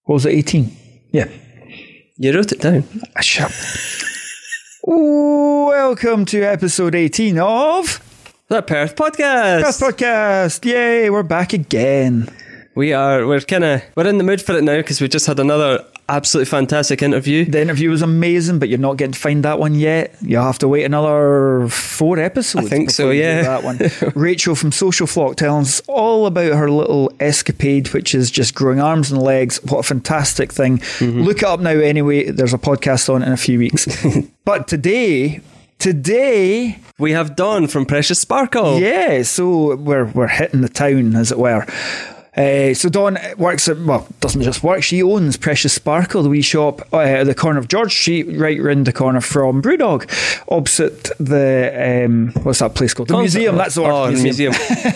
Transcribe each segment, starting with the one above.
What was it, 18? Yeah. You wrote it down. Shut up. Welcome to episode 18 of The Perth Podcast. Perth Podcast. Yay, we're back again. We're in the mood for it now because we just had another absolutely fantastic interview. The interview was amazing, but you're not getting to find that one yet. You'll have to wait another 4 episodes. I think so, before you yeah. do that one. Rachel from Social Flock telling us all about her little escapade, which is just growing arms and legs. What a fantastic thing. Mm-hmm. Look it up now anyway. There's a podcast on it in a few weeks. But today... we have Dawn from Precious Sparkle. Yeah, so we're hitting the town, as it were. So Dawn works at, well, doesn't just work, she owns Precious Sparkle, the wee shop at the corner of George Street, right round the corner from Brewdog, opposite the, what's that place called? The museum, that's the word. Oh, the museum.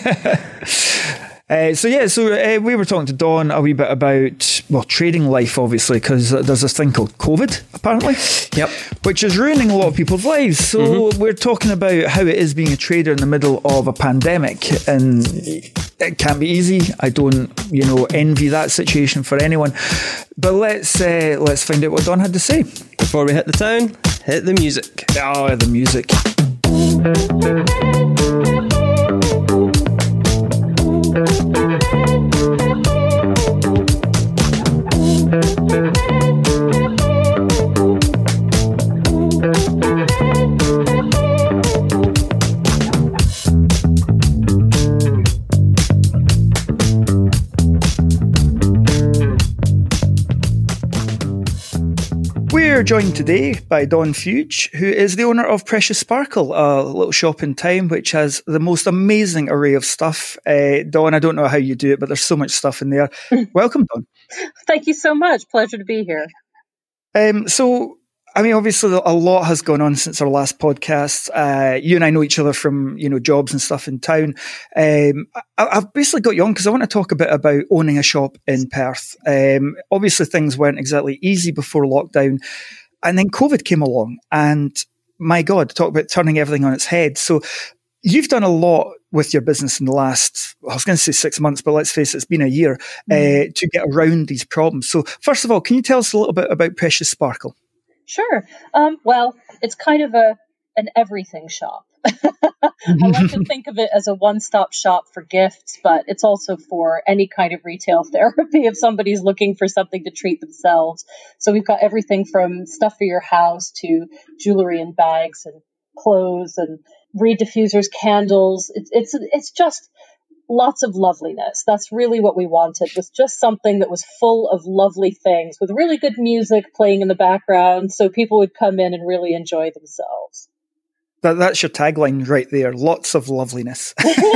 We were talking to Dawn a wee bit about, well, trading life, obviously, because there's this thing called COVID, apparently. Yep. Which is ruining a lot of people's lives. So we're talking about how it is being a trader in the middle of a pandemic, and it can't be easy. I don't, envy that situation for anyone. But let's find out what Dawn had to say. Before we hit the town, hit the music. Oh, the music. We're joined today by Dawn Fuge, who is the owner of Precious Sparkle, a little shop in town which has the most amazing array of stuff. Dawn, I don't know how you do it, but there's so much stuff in there. Welcome, Dawn. Thank you so much. Pleasure to be here. Obviously a lot has gone on since our last podcast. You and I know each other from, jobs and stuff in town. I've basically got you on because I want to talk a bit about owning a shop in Perth. Obviously things weren't exactly easy before lockdown, and then COVID came along, and my God, talk about turning everything on its head. So you've done a lot with your business in the last, I was going to say 6 months, but let's face it, it's been a year to get around these problems. So first of all, can you tell us a little bit about Precious Sparkle? Sure. Well, it's kind of an everything shop. I like to think of it as a one-stop shop for gifts, but it's also for any kind of retail therapy if somebody's looking for something to treat themselves. So we've got everything from stuff for your house to jewelry and bags and clothes and reed diffusers, candles. It's just lots of loveliness. That's really what we wanted, was just something that was full of lovely things with really good music playing in the background so people would come in and really enjoy themselves. That's your tagline right there. Lots of loveliness.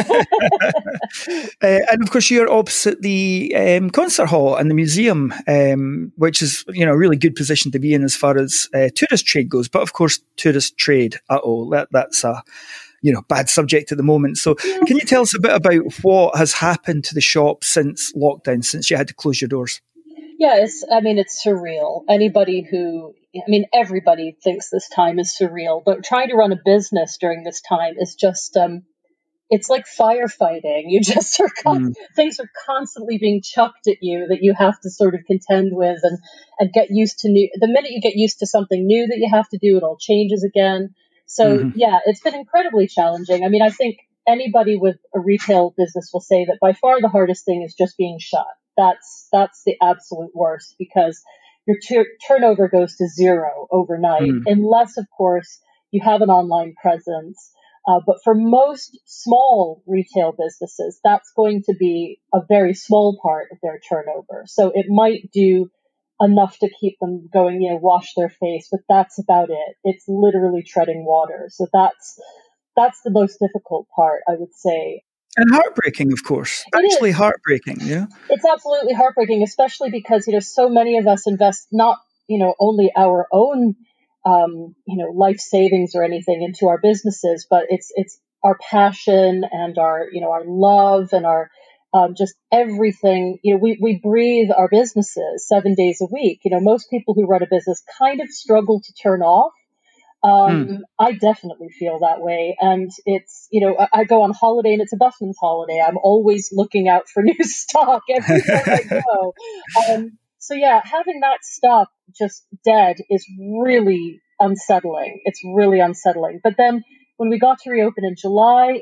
And of course, you're opposite the concert hall and the museum, which is, a really good position to be in as far as tourist trade goes. But of course, tourist trade, that's a bad subject at the moment. So can you tell us a bit about what has happened to the shop since lockdown, since you had to close your doors? Yeah, it's surreal. Everybody thinks this time is surreal, but trying to run a business during this time is just, it's like firefighting. You just things are constantly being chucked at you that you have to sort of contend with and get used to new. The minute you get used to something new that you have to do, it all changes again. So yeah, it's been incredibly challenging. I think anybody with a retail business will say that by far the hardest thing is just being shut. That's the absolute worst, because your turnover goes to zero overnight, unless, of course, you have an online presence. But for most small retail businesses, that's going to be a very small part of their turnover. So it might do enough to keep them going, wash their face, but that's about it. It's literally treading water. So that's the most difficult part, I would say. And heartbreaking, of course. Actually heartbreaking, yeah. It's absolutely heartbreaking, especially because, so many of us invest not, only our own, life savings or anything into our businesses, but it's our passion and our love and our, just everything. We breathe our businesses 7 days a week. Most people who run a business kind of struggle to turn off. I definitely feel that way. And it's, I go on holiday and it's a busman's holiday. I'm always looking out for new stock everywhere I go. So yeah, having that stop just dead is really unsettling. It's really unsettling. But then when we got to reopen in July,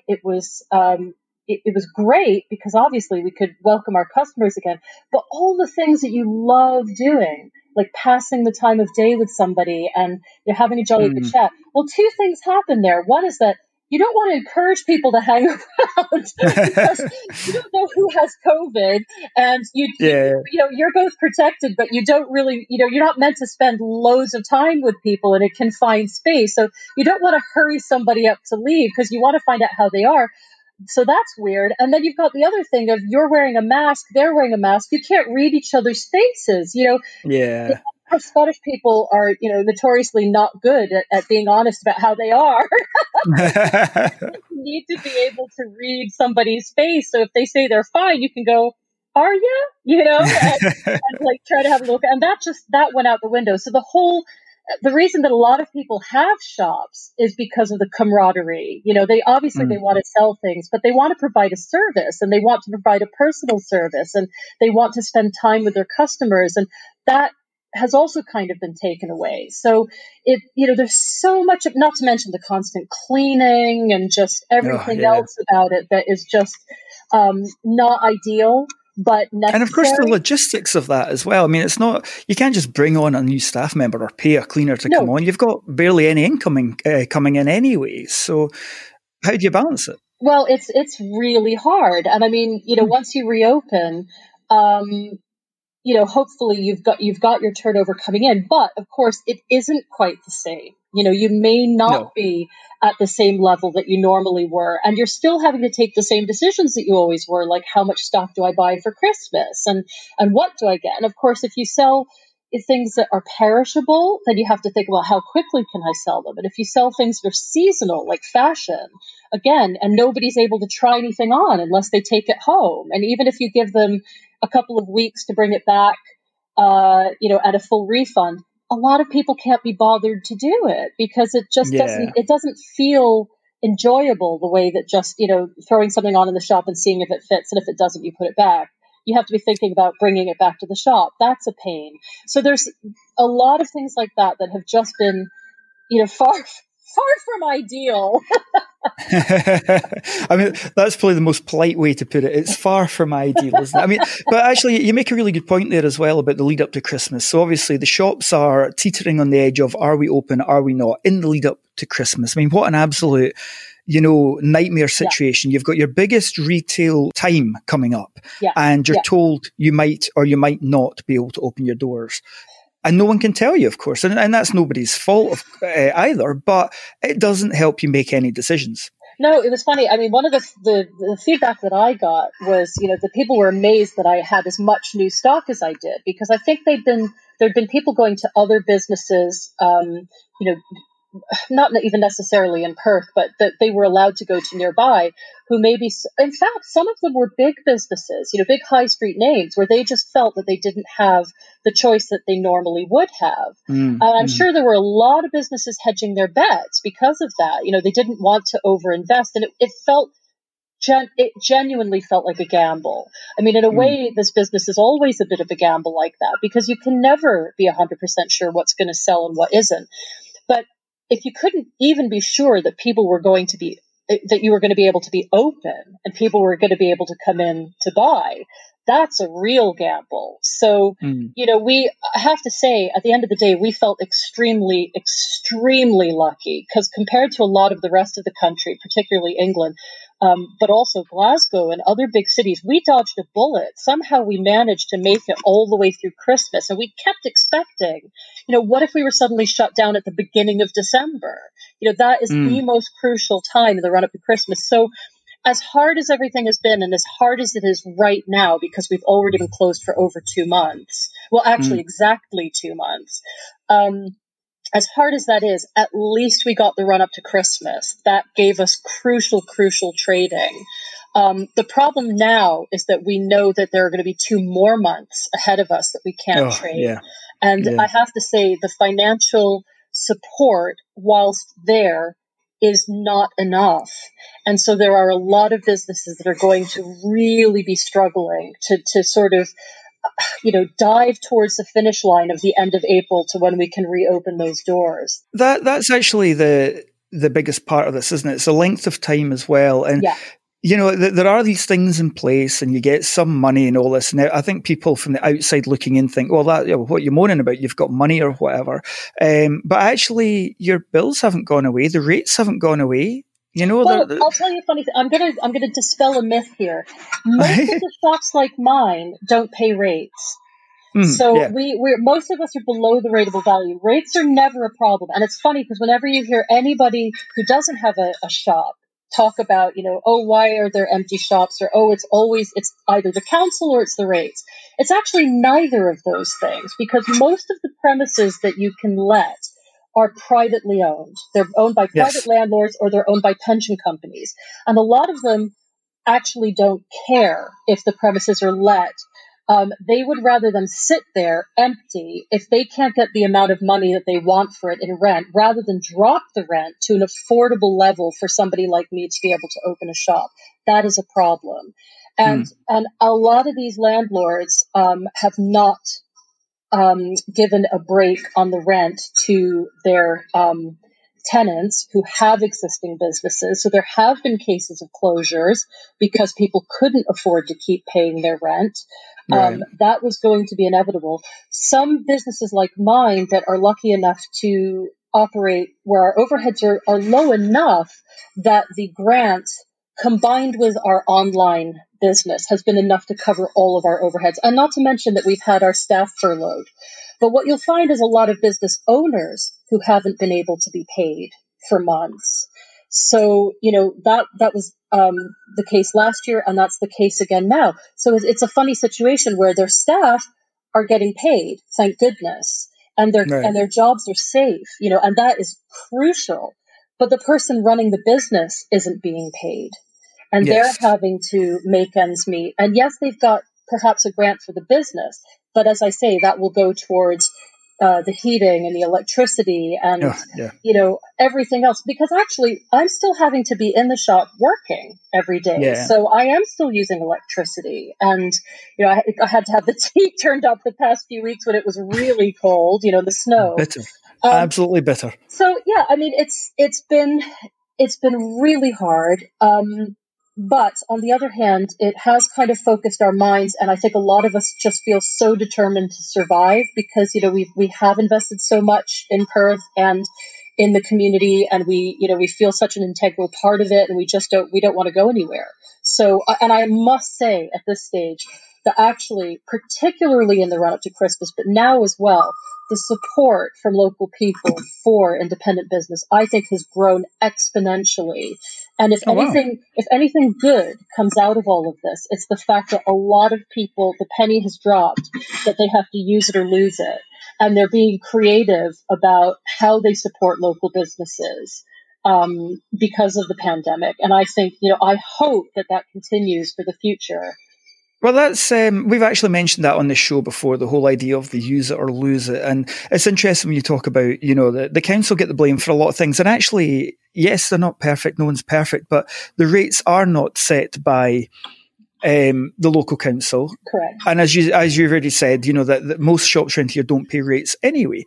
it was great because obviously we could welcome our customers again. But all the things that you love doing, like passing the time of day with somebody and having a jolly good chat. Well, two things happen there. One is that you don't want to encourage people to hang around because you don't know who has COVID, and you're both protected, but you don't really, you're not meant to spend loads of time with people in a confined space. So you don't want to hurry somebody up to leave because you want to find out how they are. So that's weird. And then you've got the other thing of you're wearing a mask, they're wearing a mask. You can't read each other's faces, Yeah. Scottish people are, notoriously not good at being honest about how they are. You need to be able to read somebody's face. So if they say they're fine, you can go, are you? And like try to have a look. And that went out the window. So the reason that a lot of people have shops is because of the camaraderie. They obviously they want to sell things, but they want to provide a service, and they want to provide a personal service, and they want to spend time with their customers. And that has also kind of been taken away. So there's so much, not to mention the constant cleaning and just everything else about it that is just not ideal, but necessary. And of course the logistics of that as well. I mean, it's not, you can't just bring on a new staff member or pay a cleaner to come on. You've got barely any income coming in anyway. So how do you balance it? Well, it's really hard. And I mean, once you reopen, hopefully you've got your turnover coming in, but of course it isn't quite the same. You may not be at the same level that you normally were, and you're still having to take the same decisions that you always were, like how much stock do I buy for Christmas and what do I get? And of course, if you sell things that are perishable, then you have to think, well, how quickly can I sell them? And if you sell things that are seasonal, like fashion, again, and nobody's able to try anything on unless they take it home. And even if you give them a couple of weeks to bring it back, at a full refund, a lot of people can't be bothered to do it because it just doesn't feel enjoyable the way that just, throwing something on in the shop and seeing if it fits. And if it doesn't, you put it back. You have to be thinking about bringing it back to the shop. That's a pain. So there's a lot of things like that have just been, far from ideal. I mean, that's probably the most polite way to put it. It's far from ideal, isn't it? I mean, but actually, you make a really good point there as well about the lead up to Christmas. So obviously, the shops are teetering on the edge of, are we open, are we not, in the lead up to Christmas? I mean, what an absolute nightmare situation. You've got your biggest retail time coming up, and you're told you might or you might not be able to open your doors. And no one can tell you, of course. And that's nobody's fault either, but it doesn't help you make any decisions. No, it was funny. I mean, one of the feedback that I got was, the people were amazed that I had as much new stock as I did, because I think there'd been people going to other businesses, not even necessarily in Perth, but that they were allowed to go to nearby, who maybe, in fact, some of them were big businesses, big high street names, where they just felt that they didn't have the choice that they normally would have. I'm sure there were a lot of businesses hedging their bets because of that. They didn't want to overinvest, and it genuinely felt like a gamble. I mean, in a way, this business is always a bit of a gamble like that, because you can never be 100% sure what's going to sell and what isn't. But if you couldn't even be sure that people were going to be, that you were going to be able to be open and people were going to be able to come in to buy, that's a real gamble. So, we have to say, at the end of the day, we felt extremely, extremely lucky, because compared to a lot of the rest of the country, particularly England, but also Glasgow and other big cities, we dodged a bullet. Somehow we managed to make it all the way through Christmas. And we kept expecting, what if we were suddenly shut down at the beginning of December? That is the most crucial time in the run up to Christmas. So as hard as everything has been, and as hard as it is right now, because we've already been closed for over 2 months, well, actually exactly 2 months, as hard as that is, at least we got the run up to Christmas. That gave us crucial trading. The problem now is that we know that there are going to be 2 more months ahead of us that we can't trade. Yeah. And I have to say, the financial support, whilst there, is not enough. And so there are a lot of businesses that are going to really be struggling to sort of dive towards the finish line of the end of April to when we can reopen those doors. That's actually the biggest part of this, isn't it? It's the length of time as well. And yeah. There are these things in place and you get some money and all this. Now, I think people from the outside looking in think, well, what you're moaning about, you've got money or whatever. But actually, your bills haven't gone away. The rates haven't gone away. Well, I'll tell you a funny thing. I'm gonna dispel a myth here. Most of the shops like mine don't pay rates. So yeah. we're most of us are below the rateable value. Rates are never a problem. And it's funny because whenever you hear anybody who doesn't have a shop talk about, why are there empty shops, or, it's either the council or it's the rates. It's actually neither of those things, because most of the premises that you can let are privately owned. They're owned by private landlords, or they're owned by pension companies. And a lot of them actually don't care if the premises are let. They would rather them sit there empty if they can't get the amount of money that they want for it in rent, rather than drop the rent to an affordable level for somebody like me to be able to open a shop. That is a problem. And a lot of these landlords have not given a break on the rent to their tenants who have existing businesses. So there have been cases of closures because people couldn't afford to keep paying their rent. Right. That was going to be inevitable. Some businesses like mine that are lucky enough to operate where our overheads are low enough that the grant combined with our online business has been enough to cover all of our overheads. And not to mention that we've had our staff furloughed. But what you'll find is a lot of business owners who haven't been able to be paid for months. So, that was the case last year, and that's the case again now. So it's a funny situation where their staff are getting paid, thank goodness, and their jobs are safe, and that is crucial. But the person running the business isn't being paid, and they're having to make ends meet. And yes, they've got perhaps a grant for the business, but as I say, that will go towards the heating and the electricity and, everything else. Because actually, I'm still having to be in the shop working every day. Yeah. So I am still using electricity. And, I had to have the heat turned up the past few weeks when it was really cold, the snow. Bitter. Absolutely bitter. So, yeah, I mean, it's been really hard. But on the other hand, it has kind of focused our minds, and I think a lot of us just feel so determined to survive because, we have invested so much in Perth and in the community, and we feel such an integral part of it, and we don't want to go anywhere. So, and I must say at this stage that actually, particularly in the run up to Christmas, but now as well, the support from local people for independent business, I think, has grown exponentially. And if anything good comes out of all of this, it's the fact that a lot of people, the penny has dropped, that they have to use it or lose it. And they're being creative about how they support local businesses because of the pandemic. And I think, I hope that continues for the future. Well, that's we've actually mentioned that on the show before, the whole idea of the use it or lose it. And it's interesting when you talk about, the council get the blame for a lot of things. And actually, yes, they're not perfect. No one's perfect. But the rates are not set by the local council. Correct. And as you've already said, that most shops around here don't pay rates anyway.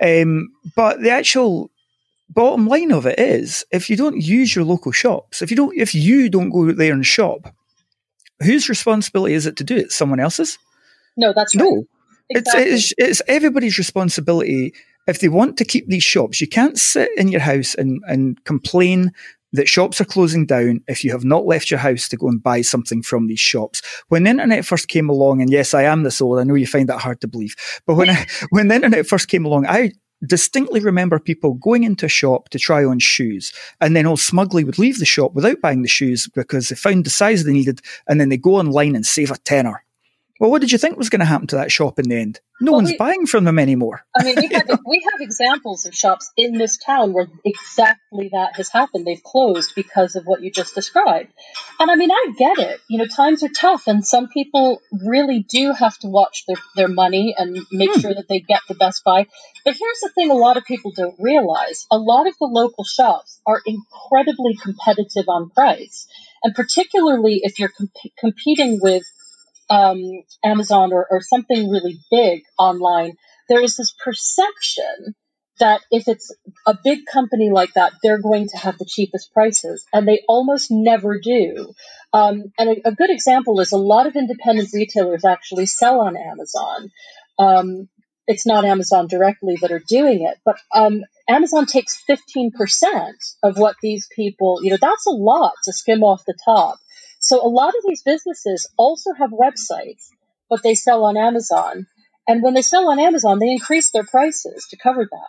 But the actual bottom line of it is, if you don't use your local shops, if you don't go out there and shop, whose responsibility is it to do it? Someone else's? No, that's right. No. Exactly. It's everybody's responsibility. If they want to keep these shops, you can't sit in your house and complain that shops are closing down if you have not left your house to go and buy something from these shops. When the internet first came along, and yes, I am this old, I know you find that hard to believe, but when the internet first came along, I distinctly remember people going into a shop to try on shoes and then all smugly would leave the shop without buying the shoes because they found the size they needed, and then they go online and save a tenner. Well, what did you think was going to happen to that shop in the end? No one's buying from them anymore. I mean, we have examples of shops in this town where exactly that has happened. They've closed because of what you just described. And I mean, I get it. Times are tough, and some people really do have to watch their money and make sure that they get the best buy. But here's the thing a lot of people don't realize. A lot of the local shops are incredibly competitive on price. And particularly if you're competing with Amazon or something really big online, there is this perception that if it's a big company like that, they're going to have the cheapest prices, and they almost never do. And a good example is a lot of independent retailers actually sell on Amazon. It's not Amazon directly that are doing it, but Amazon takes 15% of what these people, that's a lot to skim off the top. So a lot of these businesses also have websites, but they sell on Amazon. And when they sell on Amazon, they increase their prices to cover that.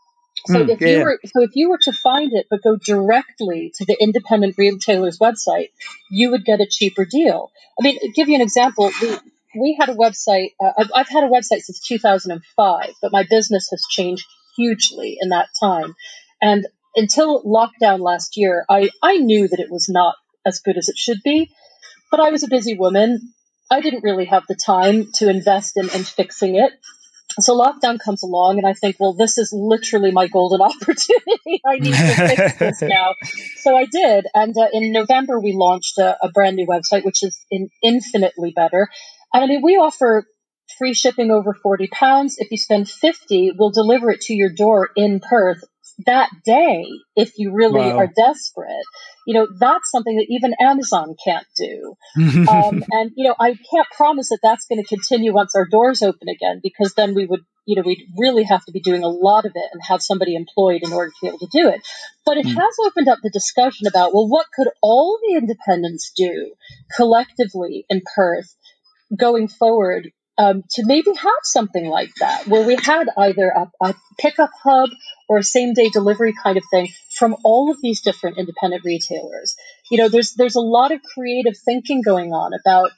So if you were to find it, but go directly to the independent retailer's website, you would get a cheaper deal. I mean, to give you an example, we had a website. I've had a website since 2005, but my business has changed hugely in that time. And until lockdown last year, I knew that it was not as good as it should be, but I was a busy woman. I didn't really have the time to invest in fixing it. So lockdown comes along, and I think, well, this is literally my golden opportunity. I need to fix this now. So I did. And in November, we launched a brand new website, which is infinitely better. And I mean, we offer free shipping over £40. If you spend 50, we'll deliver it to your door in Perth that day if you really are desperate. That's something that even Amazon can't do. And, I can't promise that that's going to continue once our doors open again, because then we would, we'd really have to be doing a lot of it and have somebody employed in order to be able to do it. But it has opened up the discussion about, well, what could all the independents do collectively in Perth going forward to maybe have something like that, where we had either a pickup hub or a same-day delivery kind of thing from all of these different independent retailers. There's a lot of creative thinking going on about,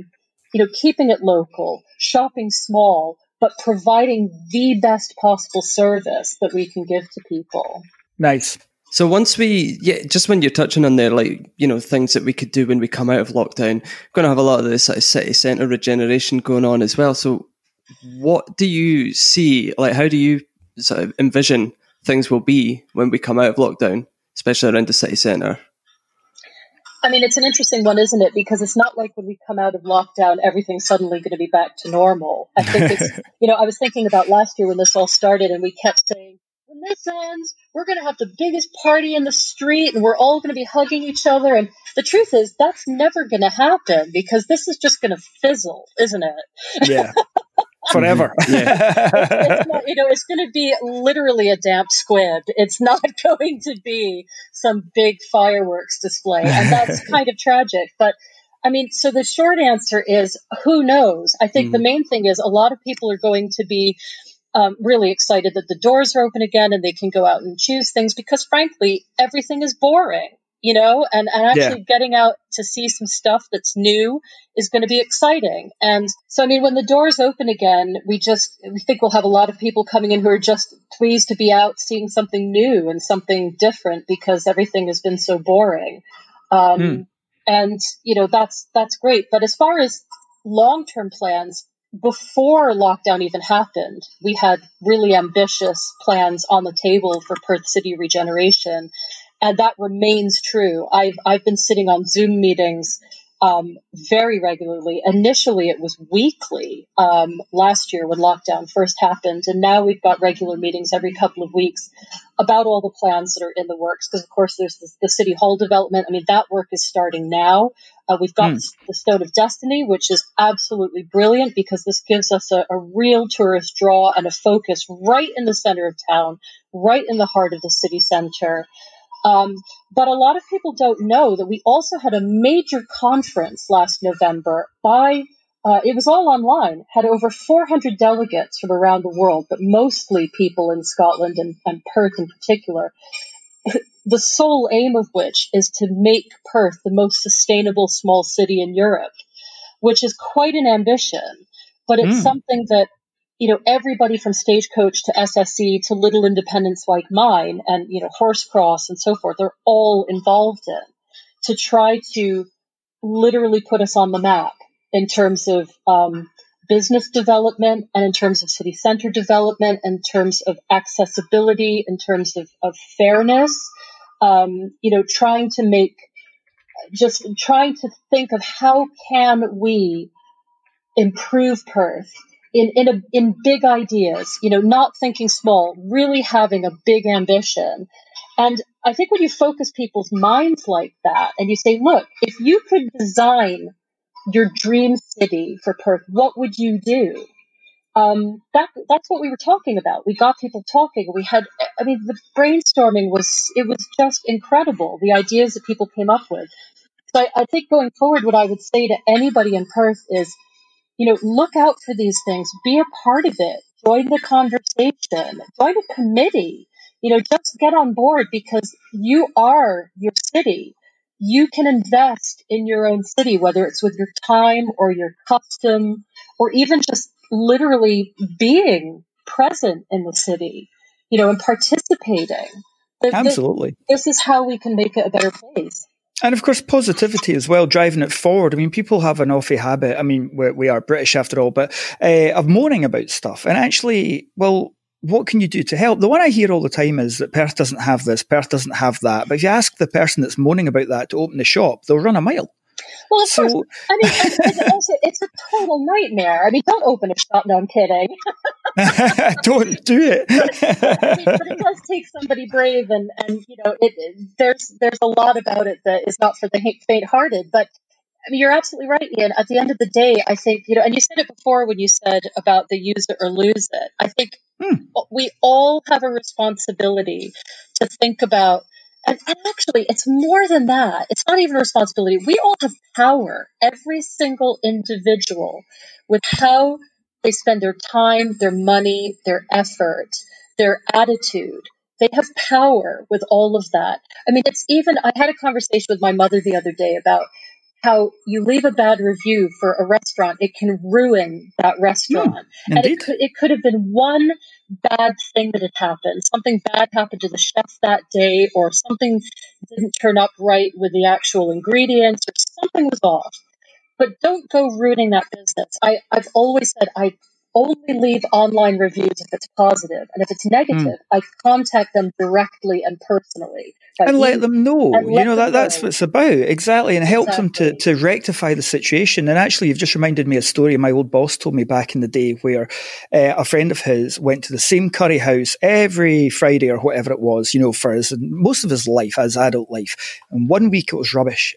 keeping it local, shopping small, but providing the best possible service that we can give to people. Nice. So once just when you're touching on there, things that we could do when we come out of lockdown, we're going to have a lot of this sort of city centre regeneration going on as well. So what do you see, how do you sort of envision things will be when we come out of lockdown, especially around the city centre? I mean, it's an interesting one, isn't it? Because it's not like when we come out of lockdown, everything's suddenly going to be back to normal. I think it's, I was thinking about last year when this all started, and we kept saying, when this ends, we're going to have the biggest party in the street and we're all going to be hugging each other. And the truth is, that's never going to happen, because this is just going to fizzle, isn't it? Yeah. Forever. It's not, it's going to be literally a damp squid. It's not going to be some big fireworks display. And that's kind of tragic. But I mean, so the short answer is, who knows? I think the main thing is a lot of people are going to be really excited that the doors are open again and they can go out and choose things, because frankly, everything is boring, and actually getting out to see some stuff that's new is going to be exciting. And so, I mean, when the doors open again, we think we'll have a lot of people coming in who are just pleased to be out seeing something new and something different, because everything has been so boring. And, that's great. But as far as long-term plans, before lockdown even happened, we had really ambitious plans on the table for Perth City regeneration, and that remains true. I've been sitting on Zoom meetings very regularly. Initially, it was weekly last year when lockdown first happened, and now we've got regular meetings every couple of weeks about all the plans that are in the works. Because, of course, there's the City Hall development. I mean, that work is starting now. We've got the Stone of Destiny, which is absolutely brilliant, because this gives us a real tourist draw and a focus right in the center of town, right in the heart of the city center. But a lot of people don't know that we also had a major conference last November it was all online, had over 400 delegates from around the world, but mostly people in Scotland and Perth in particular. The sole aim of which is to make Perth the most sustainable small city in Europe, which is quite an ambition, but it's something that, everybody from Stagecoach to SSE to little independents like mine and, Horsecross and so forth, they're all involved in, to try to literally put us on the map in terms of business development and in terms of city center development, in terms of accessibility, in terms of fairness. Trying to think of how can we improve Perth in big ideas, not thinking small, really having a big ambition. And I think when you focus people's minds like that and you say, look, if you could design your dream city for Perth, what would you do? That's what we were talking about. We got people talking. The brainstorming was just incredible. The ideas that people came up with. So I think going forward, what I would say to anybody in Perth is, look out for these things, be a part of it, join the conversation, join a committee, just get on board because you are your city. You can invest in your own city, whether it's with your time or your custom, or even just literally being present in the city, and participating. Absolutely. This is how we can make it a better place. And of course, positivity as well, driving it forward. I mean, people have an awful habit. I mean, we are British after all, but of moaning about stuff. And actually, well, what can you do to help? The one I hear all the time is that Perth doesn't have this, Perth doesn't have that. But if you ask the person that's moaning about that to open the shop, they'll run a mile. Well, of course. I mean, it's a total nightmare. I mean, don't open a shop. No, I'm kidding. Don't do it. But it does take somebody brave, and there's a lot about it that is not for the faint-hearted. But I mean, you're absolutely right, Ian. At the end of the day, I think, and you said it before when you said about the use it or lose it. I think we all have a responsibility to think about. And actually, it's more than that. It's not even a responsibility. We all have power, every single individual, with how they spend their time, their money, their effort, their attitude. They have power with all of that. I mean, I had a conversation with my mother the other day about how you leave a bad review for a restaurant, it can ruin that restaurant. And it could have been one bad thing that had happened. Something bad happened to the chef that day, or something didn't turn up right with the actual ingredients, or something was off. But don't go ruining that business. I've always said I only leave online reviews if it's positive. And if it's negative, I contact them directly and personally. And let them know. That's what it's about. Exactly. And help them to rectify the situation. And actually, you've just reminded me of a story my old boss told me back in the day where a friend of his went to the same curry house every Friday or whatever it was, for most of his life, his adult life. And 1 week it was rubbish.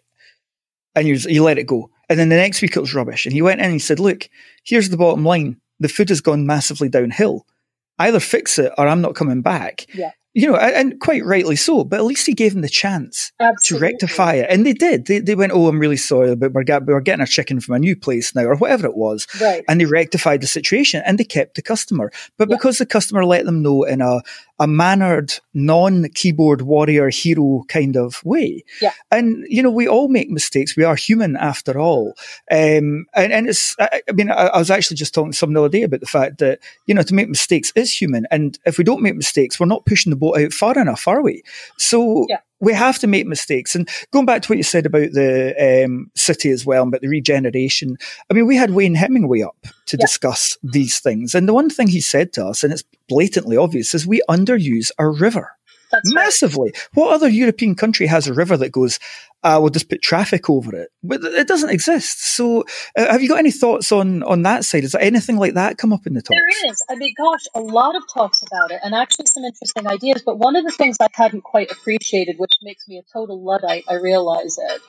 And you let it go. And then the next week it was rubbish. And he went in and he said, look, here's the bottom line. The food has gone massively downhill. Either fix it or I'm not coming back. Yeah. And quite rightly so, but at least he gave them the chance to rectify it. And they did. They went, oh, I'm really sorry, but we're getting our chicken from a new place now, or whatever it was. Right. And they rectified the situation and they kept the customer. But because the customer let them know in a mannered, non-keyboard warrior hero kind of way. Yeah. And, we all make mistakes. We are human after all. And it's, I was actually just talking to someone the other day about the fact that, to make mistakes is human. And if we don't make mistakes, we're not pushing the boat out far enough, are we? So we have to make mistakes. And going back to what you said about the city as well, about the regeneration, I mean, we had Wayne Hemingway up to discuss these things. And the one thing he said to us, and it's blatantly obvious, is we underuse our river. That's massively. Right. What other European country has a river that goes, we'll just put traffic over it? But it doesn't exist. So have you got any thoughts on that side? Is there anything like that come up in the talks? There is. I mean, gosh, a lot of talks about it, and actually some interesting ideas. But one of the things I hadn't quite appreciated, which makes me a total Luddite, I realize it,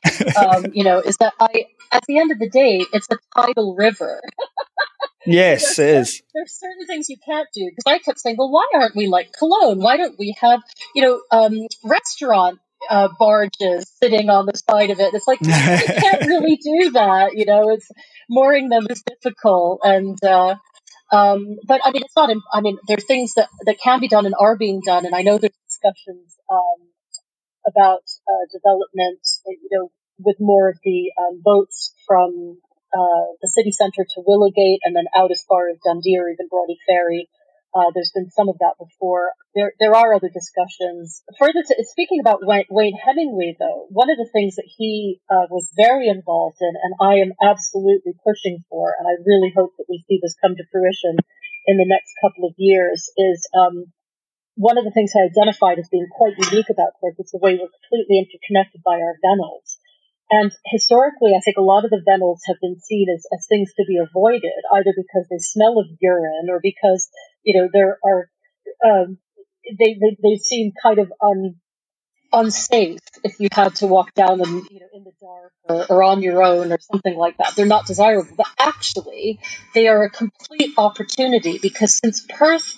is that at the end of the day, it's a tidal river. Yes, it is. There's certain things you can't do, because I kept saying, well, why aren't we like Cologne? Why don't we have, restaurant barges sitting on the side of it? It's like, you can't really do that. It's mooring them is difficult. And, but I mean, it's not, there are things that can be done and are being done. And I know there's discussions, about, development, with more of the, boats from, the city centre to Willowgate and then out as far as Dundee or even Brodie Ferry. There's been some of that before. There are other discussions. Speaking about Wayne Hemingway, though, one of the things that he was very involved in, and I am absolutely pushing for, and I really hope that we see this come to fruition in the next couple of years, is one of the things I identified as being quite unique about Perth is the way we're completely interconnected by our vennels. And historically, I think a lot of the Vennels have been seen as things to be avoided, either because they smell of urine or because, there are, they seem kind of unsafe if you had to walk down them, in the dark or on your own or something like that. They're not desirable, but actually they are a complete opportunity because since Perth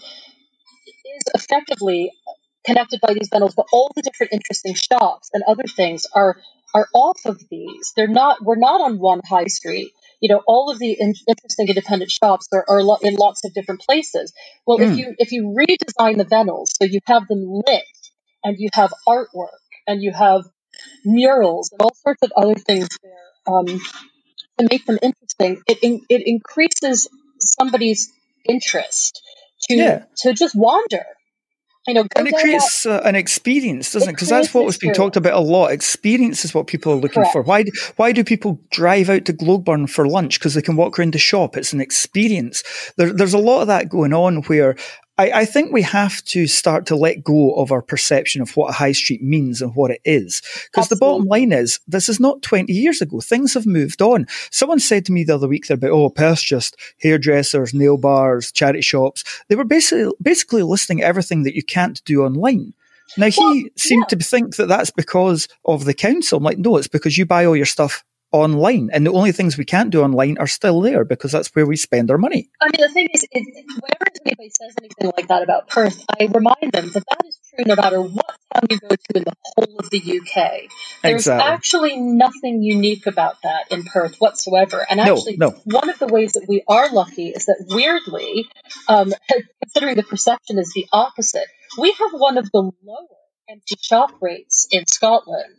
is effectively connected by these Vennels, but all the different interesting shops and other things are off of these. We're not on one high street. All of the interesting independent shops are in lots of different places. Well, if you redesign the Vennels so you have them lit and you have artwork and you have murals and all sorts of other things there to make them interesting, it increases somebody's interest to just wander. Go and it creates an experience, doesn't it? Because that's what was being talked about a lot. Experience is what people are looking for. Why do people drive out to Globeburn for lunch? Because they can walk around the shop. It's an experience. There's a lot of that going on where I think we have to start to let go of our perception of what a high street means and what it is. Because the bottom line is, this is not 20 years ago. Things have moved on. Someone said to me the other week there about, Perth's just hairdressers, nail bars, charity shops. They were basically listing everything that you can't do online. Now, he seemed to think that that's because of the council. I'm like, no, it's because you buy all your stuff online, and the only things we can't do online are still there because that's where we spend our money. I mean, the thing is, whenever anybody says anything like that about Perth, I remind them that is true no matter what town you go to in the whole of the UK. There's actually nothing unique about that in Perth whatsoever. And actually, one of the ways that we are lucky is that weirdly, considering the perception is the opposite, we have one of the lowest empty shop rates in Scotland.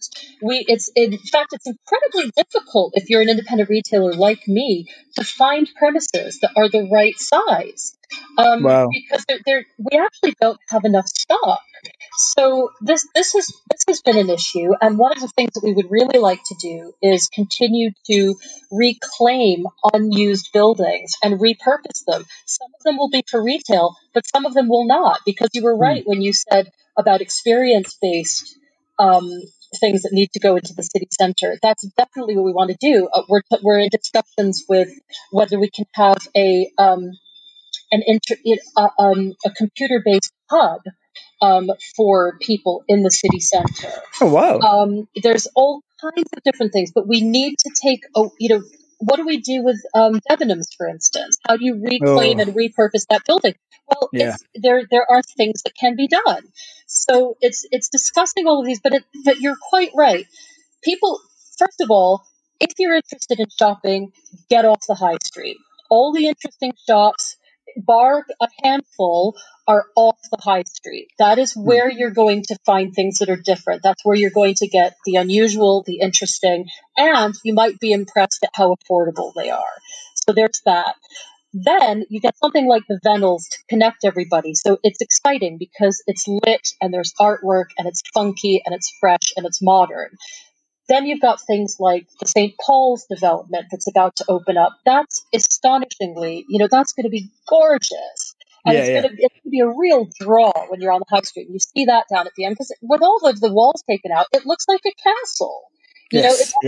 In fact, it's incredibly difficult if you're an independent retailer like me to find premises that are the right size. Because we actually don't have enough stock. So this has been an issue, and one of the things that we would really like to do is continue to reclaim unused buildings and repurpose them. Some of them will be for retail, but some of them will not, because you were right when you said about experience-based things that need to go into the city centre. That's definitely what we want to do. We're in discussions with whether we can have a computer-based hub for people in the city centre. Oh, wow. There's all kinds of different things, but we need to take, what do we do with Debenhams, for instance? How do you reclaim and repurpose that building? Well, there are things that can be done. So it's discussing all of these, but you're quite right. People, first of all, if you're interested in shopping, get off the high street. All the interesting shops, bar a handful, are off the high street. That is where you're going to find things that are different. That's where you're going to get the unusual, the interesting, and you might be impressed at how affordable they are. So there's that. Then you get something like the Vennels to connect everybody. So it's exciting because it's lit and there's artwork and it's funky and it's fresh and it's modern. Then you've got things like the St. Paul's development that's about to open up. That's astonishingly, that's going to be gorgeous. And it's going to be a real draw when you're on the high street. And you see that down at the end, because with all of the walls taken out, it looks like a castle. It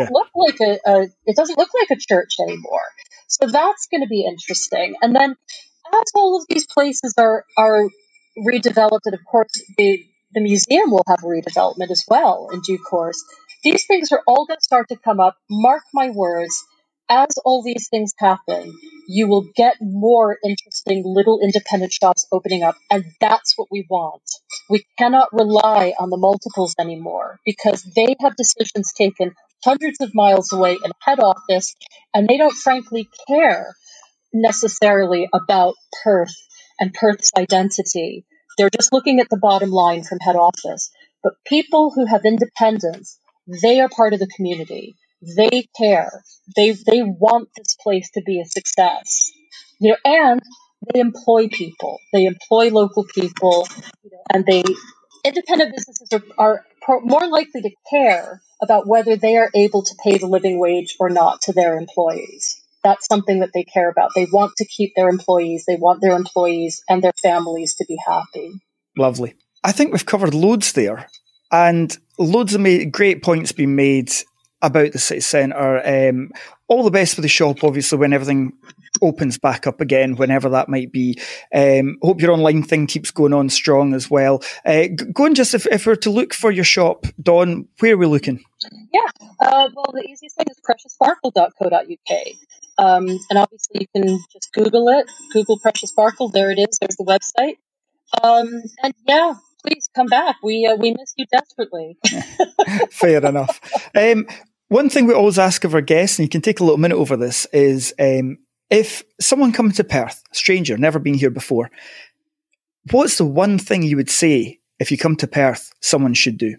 doesn't look like a church anymore. So that's going to be interesting. And then as all of these places are redeveloped, and of course the museum will have a redevelopment as well in due course, these things are all going to start to come up. Mark my words, as all these things happen, you will get more interesting little independent shops opening up, and that's what we want. We cannot rely on the multiples anymore because they have decisions taken hundreds of miles away in head office, and they don't frankly care necessarily about Perth and Perth's identity. They're just looking at the bottom line from head office. But people who have independence, they are part of the community. They care. They want this place to be a success. And they employ people. They employ local people, and independent businesses are more likely to care about whether they are able to pay the living wage or not to their employees. That's something that they care about. They want to keep their employees. They want their employees and their families to be happy. Lovely. I think we've covered loads there, and loads of great points being made. about the city centre. All the best with the shop, obviously, when everything opens back up again, whenever that might be. Hope your online thing keeps going on strong as well. Go and just, if we're to look for your shop, Dawn, where are we looking? Yeah, well, the easiest thing is preciousparkle.co.uk. And obviously you can just Google it, Google Precious Sparkle, there it is, there's the website. And yeah, please come back. We miss you desperately. Fair enough. One thing we always ask of our guests, and you can take a little minute over this, is if someone comes to Perth, stranger, never been here before, what's the one thing you would say if you come to Perth someone should do?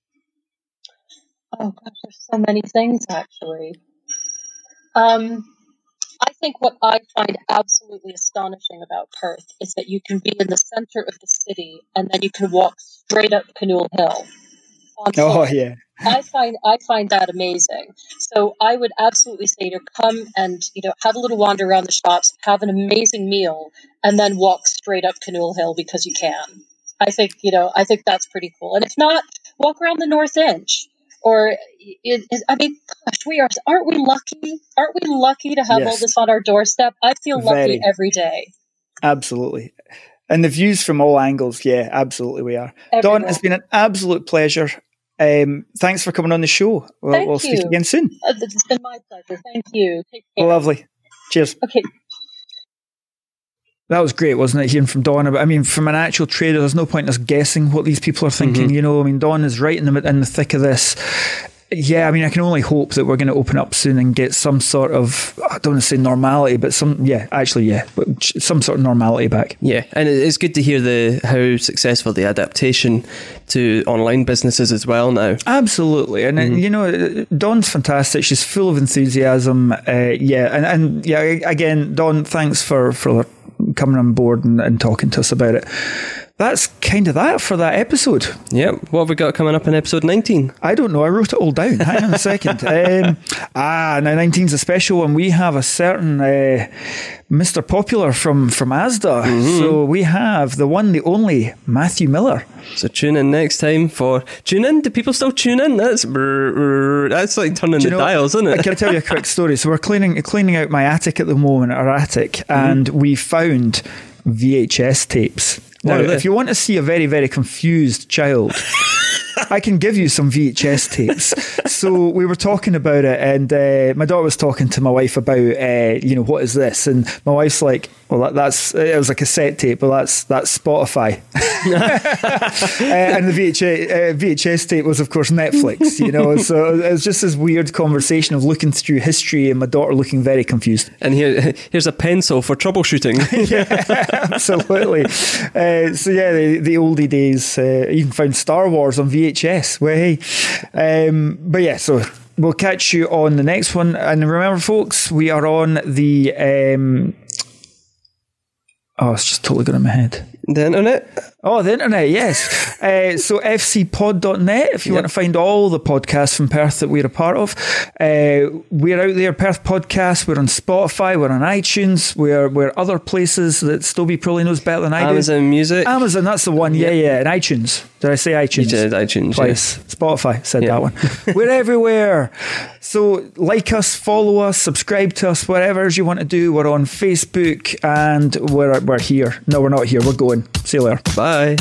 Oh gosh, there's so many things actually. I think what I find absolutely astonishing about Perth is that you can be in the center of the city and then you can walk straight up Canoe Hill. Oh yeah. I find that amazing. So I would absolutely say to come and have a little wander around the shops, have an amazing meal, and then walk straight up Canoe Hill because you can. I think that's pretty cool. And if not, walk around the North Inch. Or, gosh, aren't we lucky? Aren't we lucky to have all this on our doorstep? I feel lucky every day. Absolutely. And the views from all angles, yeah, absolutely we are. Everyone. Dawn, it's been an absolute pleasure. Thanks for coming on the show. We'll speak again soon. It's been my pleasure. Thank you. Take care. Lovely. Cheers. Okay. That was great, wasn't it, hearing from Dawn? I mean, from an actual trader, there's no point in us guessing what these people are thinking, I mean, Dawn is right in the thick of this. Yeah, I mean, I can only hope that we're going to open up soon and get some sort of, I don't want to say normality, but some sort of normality back. Yeah, and it's good to hear how successful the adaptation to online businesses as well now. Absolutely. And, Dawn's fantastic. She's full of enthusiasm. Again, Dawn, thanks for coming on board and talking to us about it. That's kind of that for that episode. Yeah. What have we got coming up in episode 19? I don't know. I wrote it all down. Hang on a second. Now 19's a special one. We have a certain Mr. Popular from Asda. Mm-hmm. So we have the one, the only Matthew Miller. So tune in next time for... Tune in? Do people still tune in? That's like turning the dials, isn't it? I can tell you a quick story. So we're cleaning out my attic at the moment, our attic, and we found VHS tapes. Now, if you want to see a very, very confused child, I can give you some VHS tapes. So we were talking about it, and my daughter was talking to my wife about, what is this? And my wife's like, well, it was a cassette tape, but that's Spotify. And the VHS tape was, of course, Netflix, so it was just this weird conversation of looking through history and my daughter looking very confused. And here's a pencil for troubleshooting. Yeah, absolutely. The oldie days, even found Star Wars on VHS. But yeah, so we'll catch you on the next one. And remember, folks, we are on the... it's just totally gone in my head. The internet? Oh, the internet, yes. So fcpod.net if you want to find all the podcasts from Perth that we're a part of. We're out there, Perth Podcast. We're on Spotify. We're on iTunes. We're other places that Stobie probably knows better than I do. Amazon Music. Amazon, that's the one. Yeah. And iTunes. Did I say iTunes? You did iTunes. Twice. Yeah. Spotify said that one. We're everywhere. So like us, follow us, subscribe to us, whatever you want to do. We're on Facebook and we're here. No, we're not here. We're going. See you later. Bye.